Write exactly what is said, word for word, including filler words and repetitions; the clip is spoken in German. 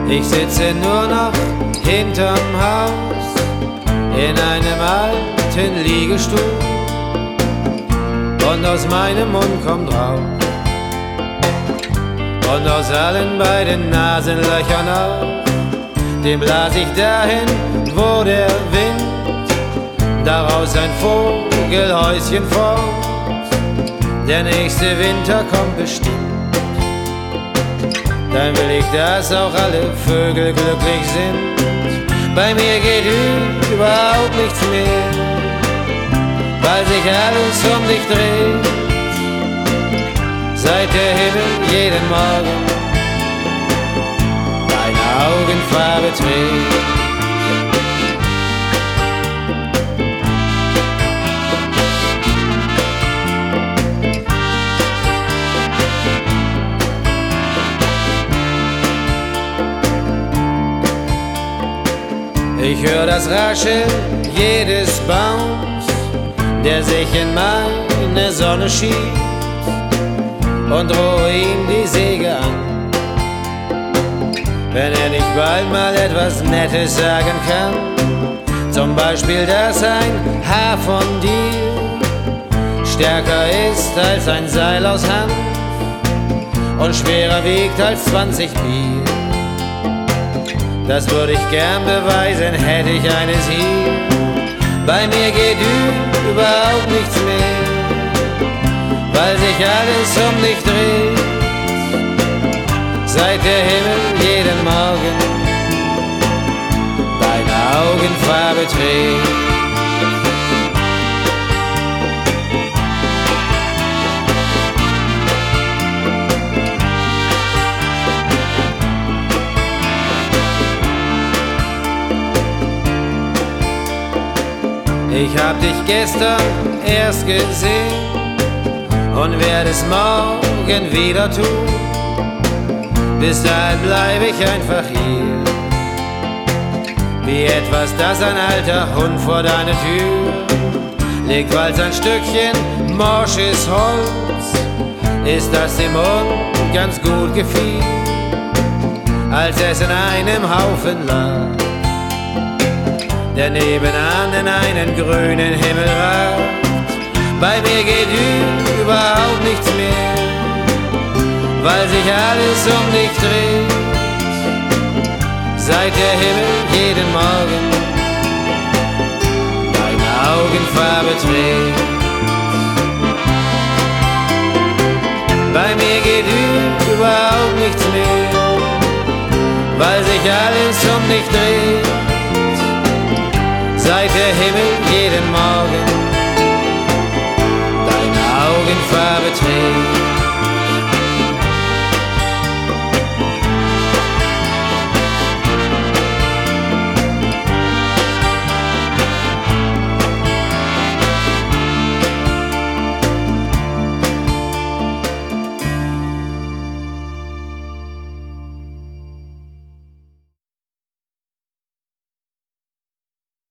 Ich sitze nur noch hinterm Haus in einem alten Liegestuhl und aus meinem Mund kommt Rauch und aus allen beiden Nasenlöchern auch, dem blas ich dahin, wo der Wind daraus ein Vogelhäuschen formt. Der nächste Winter kommt bestimmt, dann will ich, dass auch alle Vögel glücklich sind. Bei mir geht überhaupt nichts mehr, weil sich alles um dich dreht. Seit der Himmel jeden Morgen deine Augenfarbe trägt. Ich hör das Rascheln jedes Baums, der sich in meine Sonne schiebt, und drohe ihm die Säge an, wenn er nicht bald mal etwas Nettes sagen kann. Zum Beispiel, dass ein Haar von dir stärker ist als ein Seil aus Hanf und schwerer wiegt als zwanzig Bier. Das würde ich gern beweisen, hätte ich eines hier. Bei mir geht überhaupt nichts mehr, weil sich alles um dich dreht. Seit der Himmel jeden Morgen deine Augenfarbe trägt. Ich hab dich gestern erst gesehen und werde es morgen wieder tun. Bis dahin bleib ich einfach hier, wie etwas, das ein alter Hund vor deiner Tür legt, weil's ein Stückchen morsches Holz ist, das dem Hund ganz gut gefiel, als es in einem Haufen lag, der nebenan in einen grünen Himmel ragt. Bei mir geht überhaupt nichts mehr, weil sich alles um dich dreht. Seit der Himmel jeden Morgen deine Augenfarbe trägt. Bei mir geht überhaupt nichts mehr, weil sich alles um dich dreht. Seit der Himmel jeden Morgen deine Augenfarbe trägt.